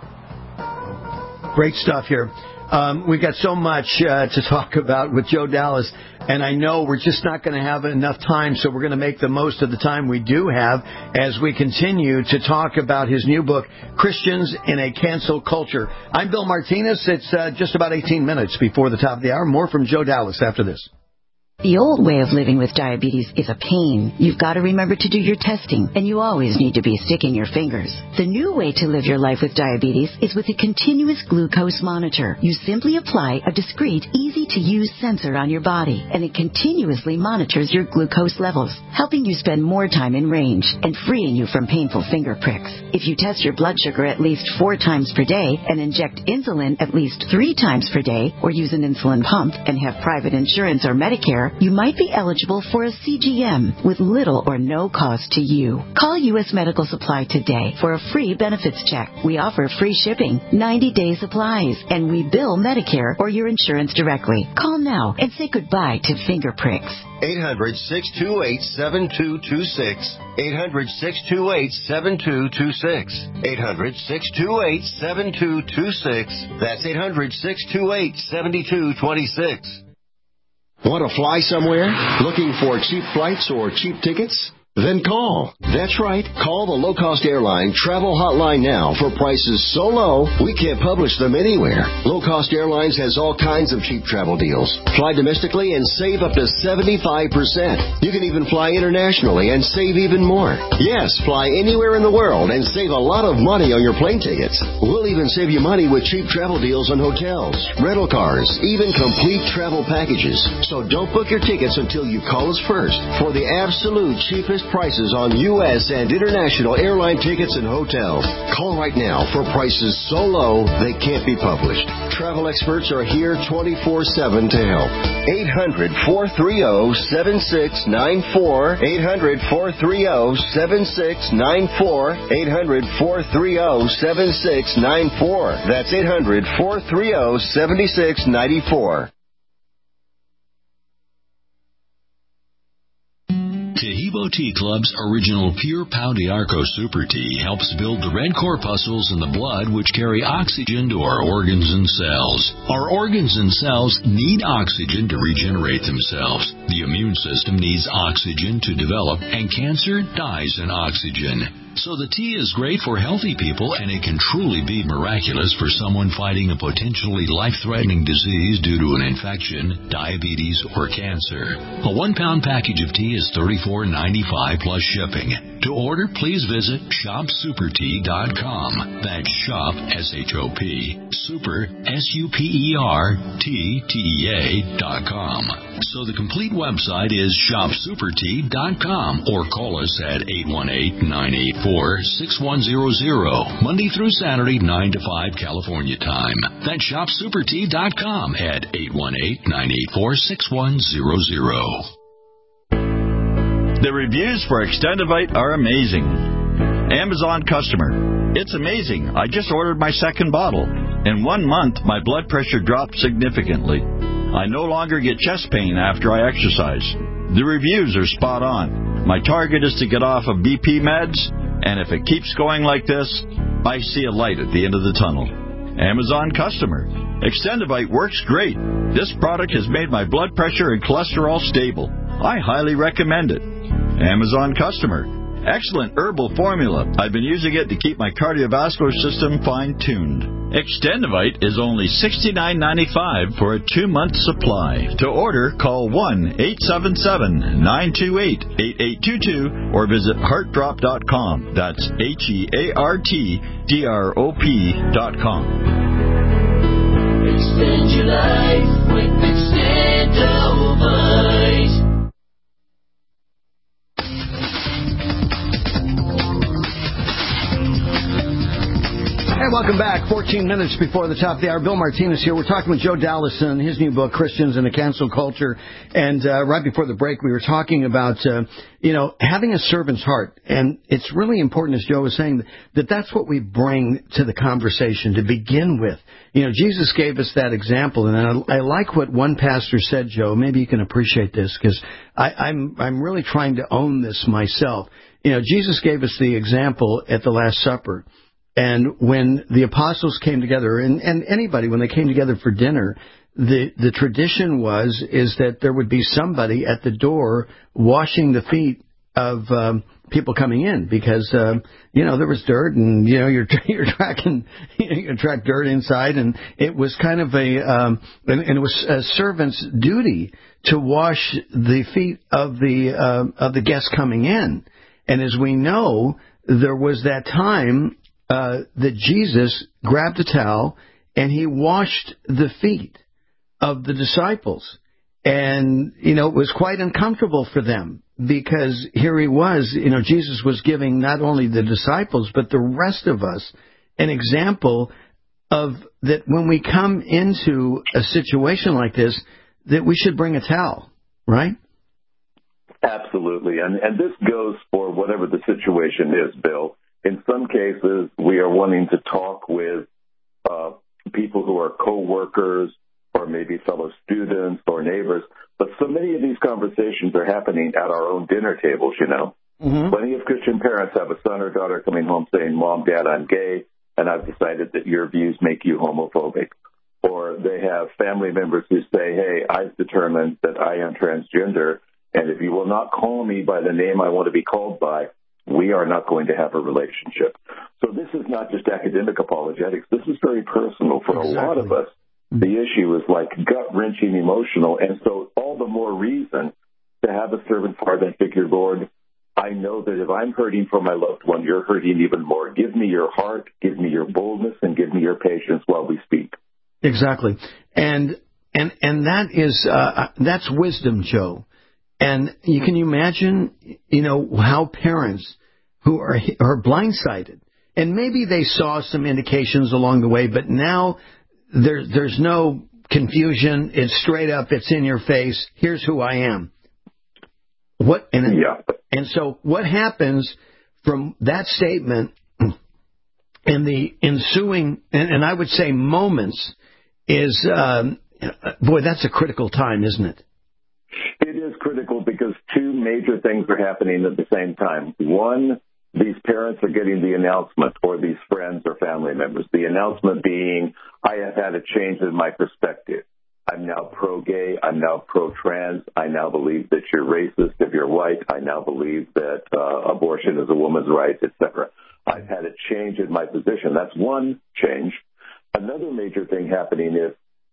Great stuff here. Um, we've got so much uh, to talk about with Joe Dallas, and I know we're just not going to have enough time, so we're going to make the most of the time we do have as we continue to talk about his new book, Christians in a Cancel Culture. I'm Bill Martinez. It's uh, just about eighteen minutes before the top of the hour. More from Joe Dallas after this. The old way of living with diabetes is a pain. You've got to remember to do your testing, and you always need to be sticking your fingers. The new way to live your life with diabetes is with a continuous glucose monitor. You simply apply a discreet, easy-to-use sensor on your body, and it continuously monitors your glucose levels, helping you spend more time in range and freeing you from painful finger pricks. If you test your blood sugar at least four times per day and inject insulin at least three times per day, or use an insulin pump and have private insurance or Medicare, you might be eligible for a C G M with little or no cost to you. Call U S Medical Supply today for a free benefits check. We offer free shipping, ninety-day supplies, and we bill Medicare or your insurance directly. Call now and say goodbye to finger pricks. eight hundred, six two eight, seven two two six. eight hundred, six two eight, seven two two six. eight hundred, six two eight, seven two two six. That's eight hundred, six two eight, seven two two six. Want to fly somewhere? Looking for cheap flights or cheap tickets? Then call. That's right. Call the low-cost airline travel hotline now for prices so low we can't publish them anywhere. Low-cost airlines has all kinds of cheap travel deals. Fly domestically and save up to seventy-five percent. You can even fly internationally and save even more. Yes, fly anywhere in the world and save a lot of money on your plane tickets. We'll even save you money with cheap travel deals on hotels, rental cars, even complete travel packages. So don't book your tickets until you call us first for the absolute cheapest lowest prices on U S and international airline tickets and hotels. Call right now for prices so low they can't be published. Travel experts are here twenty-four seven to help. eight hundred, four three zero, seven six nine four. eight hundred, four three zero, seven six nine four. eight hundred, four three zero, seven six nine four. That's eight hundred, four three zero, seven six nine four. Taheebo Tea Club's original Pure Pau d'Arco Super Tea helps build the red corpuscles in the blood which carry oxygen to our organs and cells. Our organs and cells need oxygen to regenerate themselves. The immune system needs oxygen to develop, and cancer dies in oxygen. So the tea is great for healthy people, and it can truly be miraculous for someone fighting a potentially life-threatening disease due to an infection, diabetes, or cancer. A one-pound package of tea is thirty-four ninety-five plus shipping. To order, please visit shop super tea dot com. That's shop, S H O P, super, S U P E R, T, T E A dot com. So the complete website is shop super tea dot com, or call us at eight one eight, nine eight four, six one zero zero, Monday through Saturday, nine to five California time. That's shop super tea dot com at eight one eight, nine eight four, six one zero zero. The reviews for Extendivite are amazing. Amazon customer. It's amazing. I just ordered my second bottle. In one month, my blood pressure dropped significantly. I no longer get chest pain after I exercise. The reviews are spot on. My target is to get off of B P meds, and if it keeps going like this, I see a light at the end of the tunnel. Amazon customer. Extendivite works great. This product has made my blood pressure and cholesterol stable. I highly recommend it. Amazon customer. Excellent herbal formula. I've been using it to keep my cardiovascular system fine-tuned. Extendivite is only sixty-nine ninety-five for a two-month supply. To order, call one eight seven seven, nine two eight, eight eight two two or visit heart drop dot com. That's H E A R T D R O P dot com. Extend your life with Extendivite. Hey, welcome back. fourteen minutes before the top of the hour. Bill Martinez here. We're talking with Joe Dallas and his new book, Christians in a Cancel Culture. And uh, right before the break, we were talking about, uh, you know, having a servant's heart. And it's really important, as Joe was saying, that that's what we bring to the conversation to begin with. You know, Jesus gave us that example. And I, I like what one pastor said, Joe. Maybe you can appreciate this, because I'm, I'm really trying to own this myself. You know, Jesus gave us the example at the Last Supper. And when the apostles came together, and, and anybody, when they came together for dinner, the, the tradition was, is that there would be somebody at the door washing the feet of um, people coming in, because, um, you know, there was dirt, and, you know, you're, you're tracking, you know, you track dirt inside, and it was kind of a, um, and, and it was a servant's duty to wash the feet of the, uh, of the guests coming in. And as we know, there was that time Uh, that Jesus grabbed a towel and he washed the feet of the disciples. And, you know, it was quite uncomfortable for them, because here he was, you know, Jesus was giving not only the disciples, but the rest of us an example of that when we come into a situation like this, that we should bring a towel, right? Absolutely. And, and this goes for whatever the situation is, Bill. In some cases, we are wanting to talk with uh, people who are co-workers or maybe fellow students or neighbors. But so many of these conversations are happening at our own dinner tables, you know. Mm-hmm. Plenty of Christian parents have a son or daughter coming home saying, Mom, Dad, I'm gay, and I've decided that your views make you homophobic. Or they have family members who say, hey, I've determined that I am transgender, and if you will not call me by the name I want to be called by, we are not going to have a relationship. So this is not just academic apologetics. This is very personal for exactly. a lot of us. The issue is like gut-wrenching emotional, and so all the more reason to have a servant's heart and figure, Lord, I know that if I'm hurting for my loved one, you're hurting even more. Give me your heart, give me your boldness, and give me your patience while we speak. Exactly. And and and that is uh, that's wisdom, Joe. And you can imagine, you know, how parents who are are blindsided, and maybe they saw some indications along the way, but now there, there's no confusion. It's straight up. It's in your face. Here's who I am. What? And, yeah. and so what happens from that statement and the ensuing, and, and I would say moments, is, um, boy, that's a critical time, isn't it? It is critical because two major things are happening at the same time. One, these parents are getting the announcement, or these friends or family members. The announcement being, I have had a change in my perspective. I'm now pro-gay. I'm now pro-trans. I now believe that you're racist if you're white. I now believe that uh, abortion is a woman's right, et cetera. I've had a change in my position. That's one change. Another major thing happening is,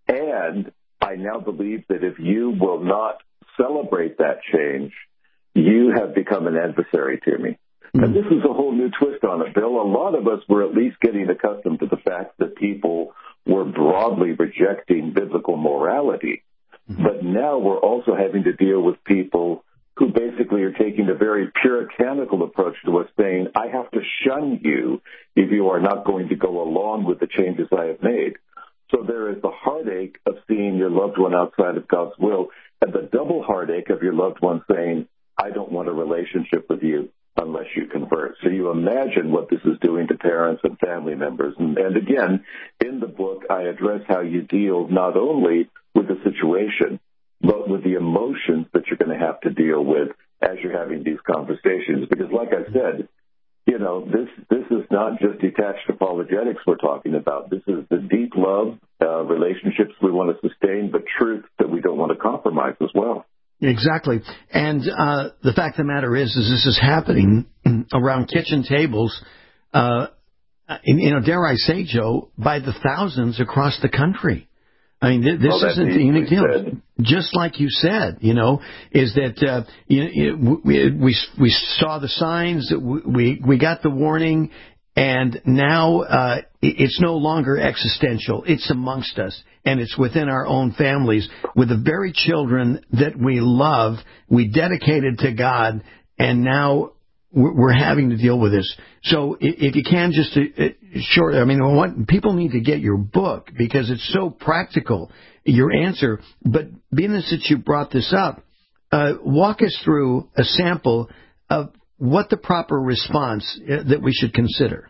and I now believe that if you will not celebrate that change, you have become an adversary to me. Mm-hmm. And this is a whole new twist on it, Bill. A lot of us were at least getting accustomed to the fact that people were broadly rejecting biblical morality. Mm-hmm. But now we're also having to deal with people who basically are taking a very puritanical approach to us, saying, I have to shun you if you are not going to go along with the changes I have made. So there is the heartache of seeing your loved one outside of God's will, and the double heartache of your loved one saying, I don't want a relationship with you unless you convert. So you imagine what this is doing to parents and family members. And, and again, in the book, I address how you deal not only with the situation, but with the emotions that you're going to have to deal with as you're having these conversations. Because like I said, you know, this this is not just detached apologetics we're talking about. This is the deep love, uh, relationships we want to sustain, but truth that we don't want to compromise as well. Exactly. And uh, the fact of the matter is, is this is happening around kitchen tables, uh, in, you know, dare I say, Joe, by the thousands across the country. I mean, this well, isn't the unique deal. Just like you said, you know, is that uh, you, we, we we saw the signs, we we got the warning, and now uh, it's no longer existential. It's amongst us, and it's within our own families, with the very children that we love, we dedicated to God, and now we're having to deal with this. So if you can, just uh, short, I mean, what, people need to get your book because it's so practical, your answer. But being that you brought this up, uh, walk us through a sample of what the proper response that we should consider.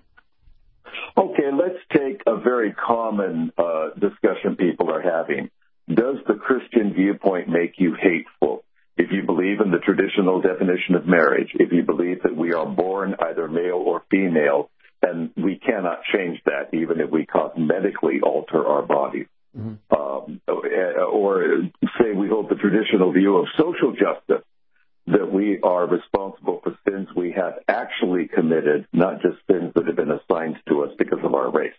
Okay, let's take a very common uh, discussion people are having. Does the Christian viewpoint make you hateful? If you believe in the traditional definition of marriage, if you believe that we are born either male or female, and we cannot change that even if we cosmetically alter our bodies, mm-hmm. um, or say we hold the traditional view of social justice, that we are responsible for sins we have actually committed, not just sins that have been assigned to us because of our race.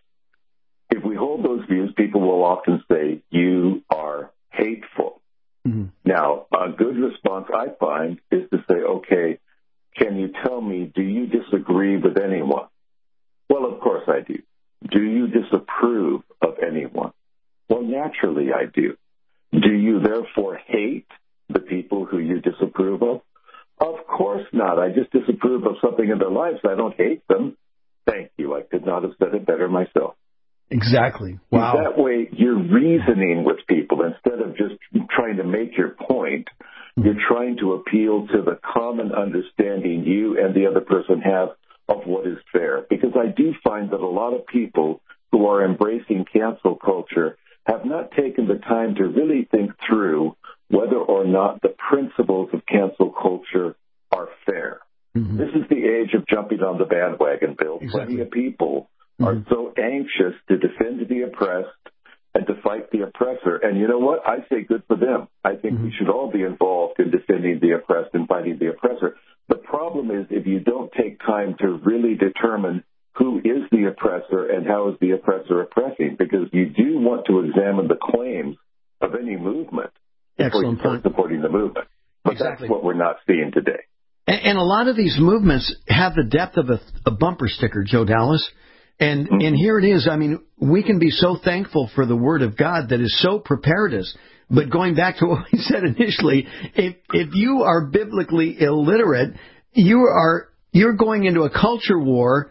If we hold those views, people will often say, you are hateful. Mm-hmm. Now, a good response I find is to say, okay, can you tell me, do you disagree with anyone? Well, of course I do. Do you disapprove of anyone? Well, naturally I do. Do you therefore hate the people who you disapprove of? Of course not. I just disapprove of something in their lives. I don't hate them. Thank you. I could not have said it better myself. Exactly. Wow. That way, you're reasoning with people instead of just trying to make your point. You're trying to appeal to the common understanding you and the other person have of what is fair. Because I do find that a lot of people who are embracing cancel culture have not taken the time to really think through whether or not the principles of cancel culture are fair. Mm-hmm. This is the age of jumping on the bandwagon, Bill. Exactly. Plenty of people are mm-hmm. so anxious to defend the oppressed and to fight the oppressor. And you know what? I say good for them. I think mm-hmm. we should all be involved in defending the oppressed and fighting the oppressor. The problem is if you don't take time to really determine who is the oppressor and how is the oppressor oppressing, because you do want to examine the claims of any movement before you start supporting the movement. But exactly. That's what we're not seeing today. And, and a lot of these movements have the depth of a, a bumper sticker, Joe Dallas. And mm-hmm. and here it is. I mean, we can be so thankful for the Word of God that has so prepared us But going back to what we said initially, if if you are biblically illiterate, you are you're going into a culture war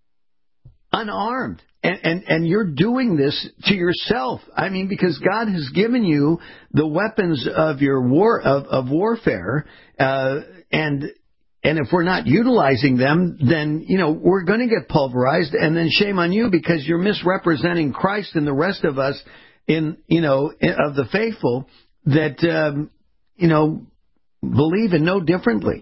unarmed. And, and and you're doing this to yourself. I mean, because God has given you the weapons of your war of, of warfare, uh, and and if we're not utilizing them, then you know we're going to get pulverized, and then shame on you because you're misrepresenting Christ and the rest of us in you know in, of the faithful that um, you know believe and know differently.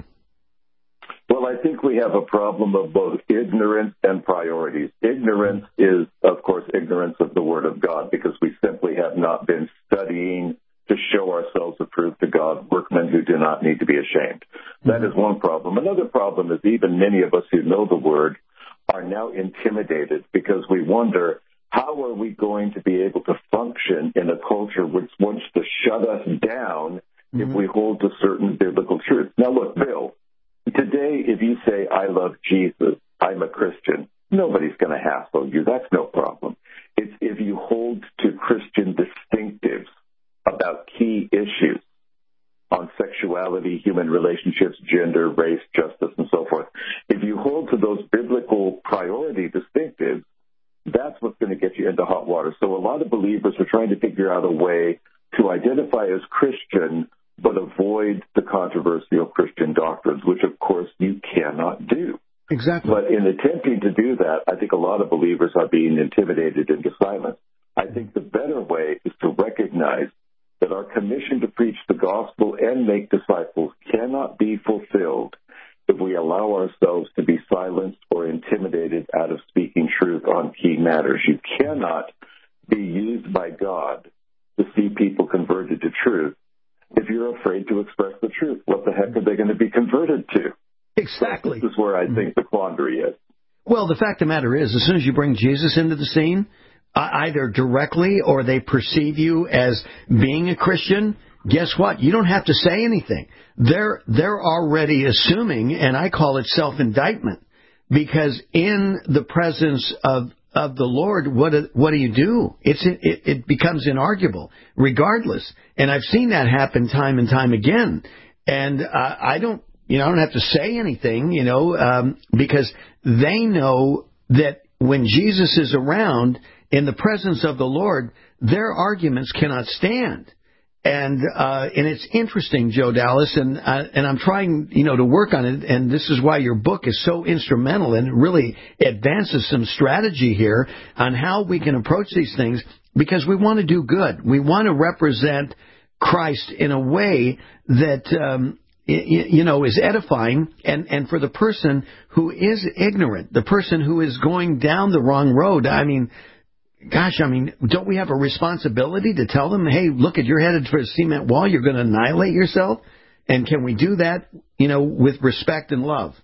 Well, I think we have a problem of both ignorance and priorities. Ignorance is, of course, ignorance of the Word of God because we simply have not been studying to show ourselves approved to God, workmen who do not need to be ashamed. That is one problem. Another problem is even many of us who know the Word are now intimidated because we wonder, how are we going to be able to function in a culture which wants to shut us down mm-hmm. if we hold to certain biblical truths? Now, look, Bill, today, if you say, I love Jesus, I'm a Christian, nobody's going to hassle you. That's no problem. It's if you hold to Christian distinctives about key issues on sexuality, human relationships, gender, race, justice, and so forth. If you hold to those biblical priority distinctives, that's what's going to get you into hot water. So a lot of believers are trying to figure out a way to identify as Christian but avoid the controversial Christian doctrines, which, of course, you cannot do. Exactly. But in attempting to do that, I think a lot of believers are being intimidated into silence. I think the better way is to recognize that our commission to preach the gospel and make disciples cannot be fulfilled if we allow ourselves to be silenced or intimidated out of speaking truth on key matters. You cannot be used by God to see people converted to truth if you're afraid to express the truth. What the heck are they going to be converted to? Exactly. This is where I think the quandary is. Well, the fact of the matter is, as soon as you bring Jesus into the scene, uh, either directly or they perceive you as being a Christian, guess what? You don't have to say anything. They're they're already assuming, and I call it self-indictment, because in the presence of of the Lord, what do, what do you do? It's it, it becomes inarguable, regardless. And I've seen that happen time and time again. And uh, I don't, you know, I don't have to say anything, you know, um, because they know that when Jesus is around in the presence of the Lord, their arguments cannot stand. And uh, and it's interesting, Joe Dallas, and uh, and I'm trying, you know, to work on it. And this is why your book is so instrumental and really advances some strategy here on how we can approach these things, because we want to do good. We want to represent Christ in a way that um, you know is edifying, and and for the person who is ignorant, the person who is going down the wrong road. I mean. Gosh, I mean, don't we have a responsibility to tell them, hey, look, at you're headed for a cement wall, you're going to annihilate yourself? And can we do that, you know, with respect and love?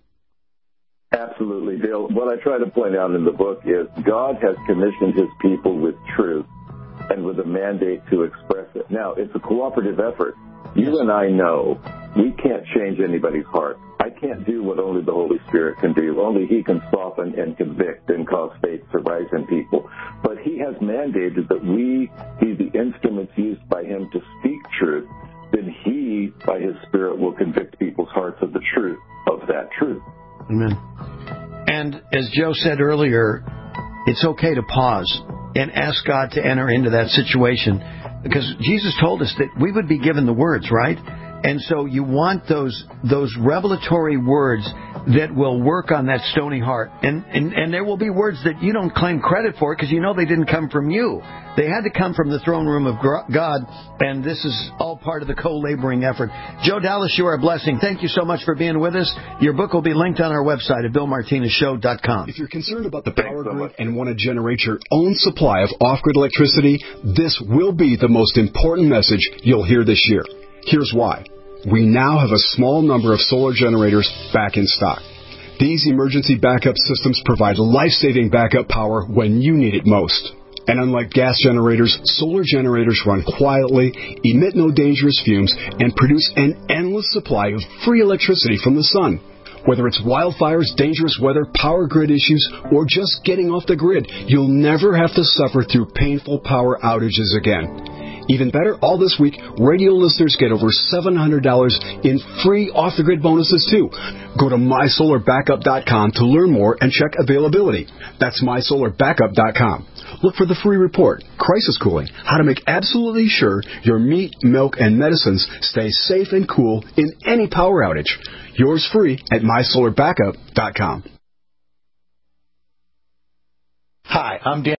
Absolutely, Bill. What I try to point out in the book is God has commissioned his people with truth and with a mandate to express it. Now, it's a cooperative effort. You and I know we can't change anybody's heart. I can't do what only the Holy Spirit can do. Only he can soften and convict and cause faith to rise in people. But he has mandated that we be the instruments used by him to speak truth. Then he, by his Spirit, will convict people's hearts of the truth, of that truth. Amen. And as Joe said earlier, it's okay to pause and ask God to enter into that situation. Because Jesus told us that we would be given the words, right? And so you want those those revelatory words that will work on that stony heart. And, and, and there will be words that you don't claim credit for because you know they didn't come from you. They had to come from the throne room of God, and this is all part of the co-laboring effort. Joe Dallas, you are a blessing. Thank you so much for being with us. Your book will be linked on our website at bill martinez show dot com. If you're concerned about the power grid and want to generate your own supply of off-grid electricity, this will be the most important message you'll hear this year. Here's why. We now have a small number of solar generators back in stock. These emergency backup systems provide life-saving backup power when you need it most. And unlike gas generators, solar generators run quietly, emit no dangerous fumes, and produce an endless supply of free electricity from the sun. Whether it's wildfires, dangerous weather, power grid issues, or just getting off the grid, you'll never have to suffer through painful power outages again. Even better, all this week, radio listeners get over seven hundred dollars in free off-the-grid bonuses, too. Go to my solar backup dot com to learn more and check availability. That's my solar backup dot com. Look for the free report, Crisis Cooling, how to make absolutely sure your meat, milk, and medicines stay safe and cool in any power outage. Yours free at my solar backup dot com. Hi, I'm Dan.